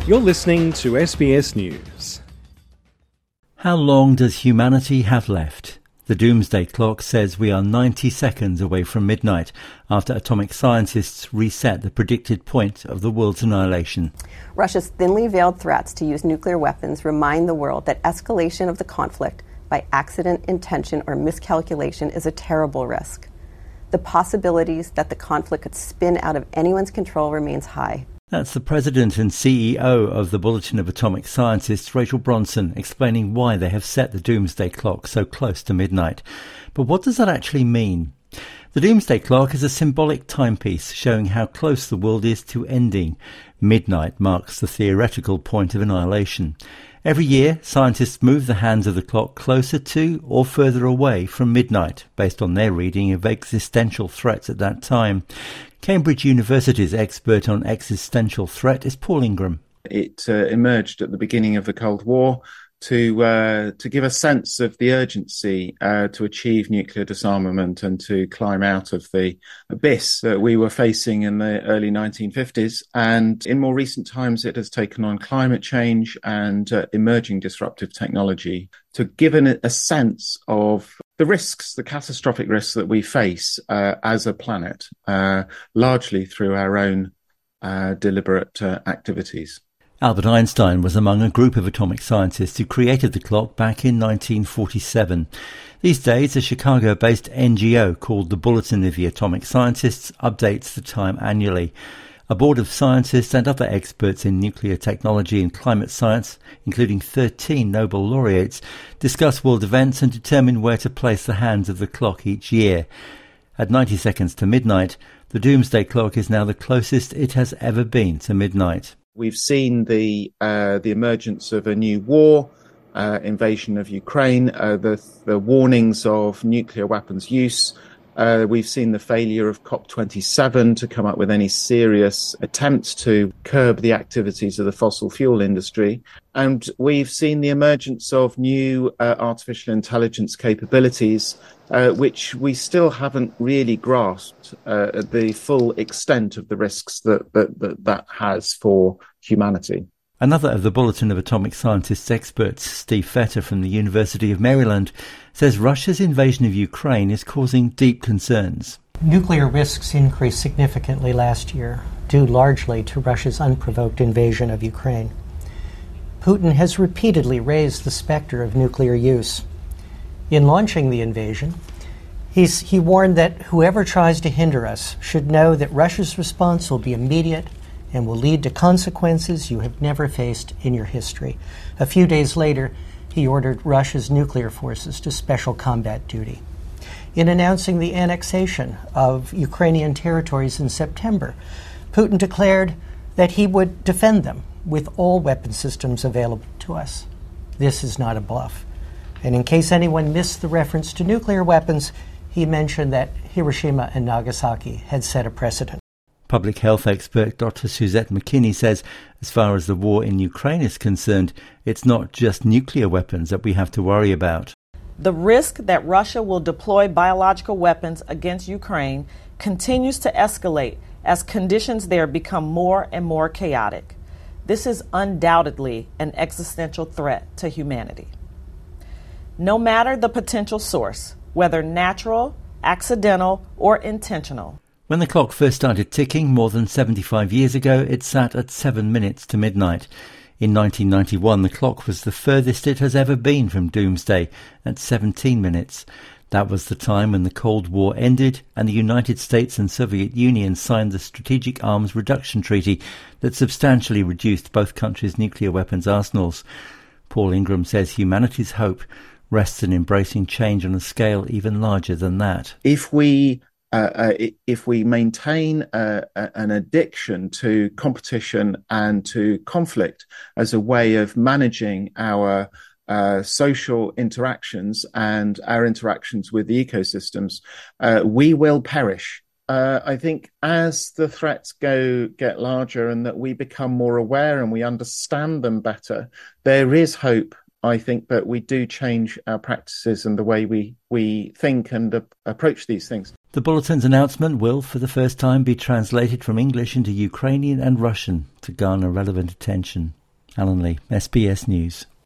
You're listening to SBS News. How long does humanity have left? The Doomsday Clock says we are 90 seconds away from midnight after atomic scientists reset the predicted point of the world's annihilation. Russia's thinly veiled threats to use nuclear weapons remind the world that escalation of the conflict by accident, intention, or miscalculation is a terrible risk. The possibilities that the conflict could spin out of anyone's control remains high. That's the President and CEO of the Bulletin of Atomic Scientists, Rachel Bronson, explaining why they have set the Doomsday Clock so close to midnight. But what does that actually mean? The Doomsday Clock is a symbolic timepiece showing how close the world is to ending. Midnight marks the theoretical point of annihilation. Every year, scientists move the hands of the clock closer to or further away from midnight, based on their reading of existential threats at that time. Cambridge University's expert on existential threat is Paul Ingram. It emerged at the beginning of the Cold War to give a sense of the urgency to achieve nuclear disarmament and to climb out of the abyss that we were facing in the early 1950s. And in more recent times, it has taken on climate change and emerging disruptive technology to give a sense of the risks, the catastrophic risks that we face as a planet, largely through our own deliberate activities. Albert Einstein was among a group of atomic scientists who created the clock back in 1947. These days, a Chicago-based NGO called the Bulletin of the Atomic Scientists updates the time annually. A board of scientists and other experts in nuclear technology and climate science, including 13 Nobel laureates, discuss world events and determine where to place the hands of the clock each year. At 90 seconds to midnight, the Doomsday Clock is now the closest it has ever been to midnight. We've seen the emergence of a new war, invasion of Ukraine, the warnings of nuclear weapons use. We've seen the failure of COP27 to come up with any serious attempts to curb the activities of the fossil fuel industry. And we've seen the emergence of new artificial intelligence capabilities, which we still haven't really grasped the full extent of the risks that has for humanity. Another of the Bulletin of Atomic Scientists experts, Steve Fetter from the University of Maryland, says Russia's invasion of Ukraine is causing deep concerns. Nuclear risks increased significantly last year, due largely to Russia's unprovoked invasion of Ukraine. Putin has repeatedly raised the specter of nuclear use. In launching the invasion, he warned that whoever tries to hinder us should know that Russia's response will be immediate and will lead to consequences you have never faced in your history. A few days later, he ordered Russia's nuclear forces to special combat duty. In announcing the annexation of Ukrainian territories in September, Putin declared that he would defend them with all weapon systems available to us. This is not a bluff. And in case anyone missed the reference to nuclear weapons, he mentioned that Hiroshima and Nagasaki had set a precedent. Public health expert Dr. Suzette McKinney says, as far as the war in Ukraine is concerned, it's not just nuclear weapons that we have to worry about. The risk that Russia will deploy biological weapons against Ukraine continues to escalate as conditions there become more and more chaotic. This is undoubtedly an existential threat to humanity. No matter the potential source, whether natural, accidental, or intentional. When the clock first started ticking more than 75 years ago, it sat at 7 minutes to midnight. In 1991, the clock was the furthest it has ever been from doomsday, at 17 minutes. That was the time when the Cold War ended and the United States and Soviet Union signed the Strategic Arms Reduction Treaty that substantially reduced both countries' nuclear weapons arsenals. Paul Ingram says humanity's hope rests in embracing change on a scale even larger than that. If we maintain an addiction to competition and to conflict as a way of managing our social interactions and our interactions with the ecosystems, we will perish. I think as the threats get larger and that we become more aware and we understand them better, there is hope. I think that we do change our practices and the way we think and approach these things. The Bulletin's announcement will, for the first time, be translated from English into Ukrainian and Russian to garner relevant attention. Alan Lee, SBS News.